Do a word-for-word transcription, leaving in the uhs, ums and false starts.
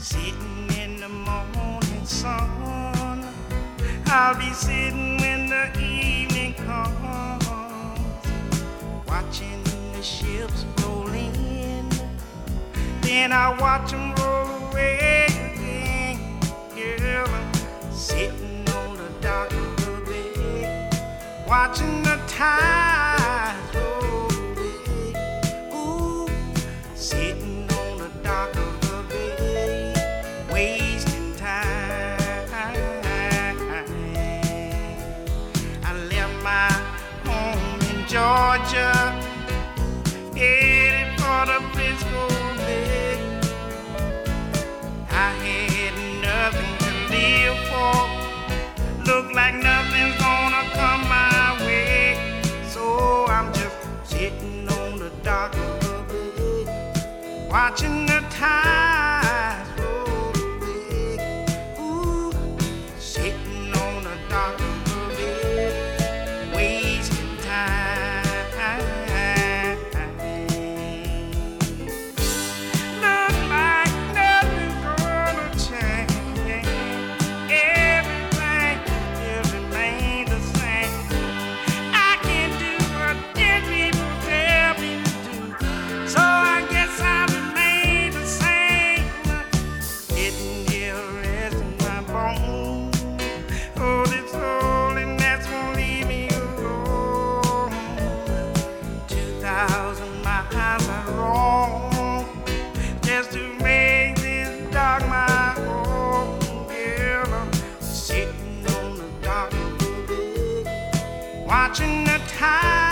sitting in the morning sun. I'll be sitting when the evening comes, watching the ships roll in. Then I watch them roll away again. Girl, I'm sitting on the dock of the bay, watching the tide roll away. Ooh, sitting on the dock of the bay, wasting time. I left my home in Georgia, headed for the Frisco Bay. I had nothing to live for, look like nothing's gonna come my way. So I'm just sitting on the dock of the bay, watching the tides roll away. Ooh, sitting on the dock of the bay, wasting time. Look like nothing's gonna change. Everything will remain the same. I can do what dead people tell me to do, so I guess I remain the same. Sitting here resting my bones. Oh, this loneliness won't leave me alone. Two thousand miles I roam just to make this dark my home. Girl, I'm sitting on the dock of the bay, watching the tide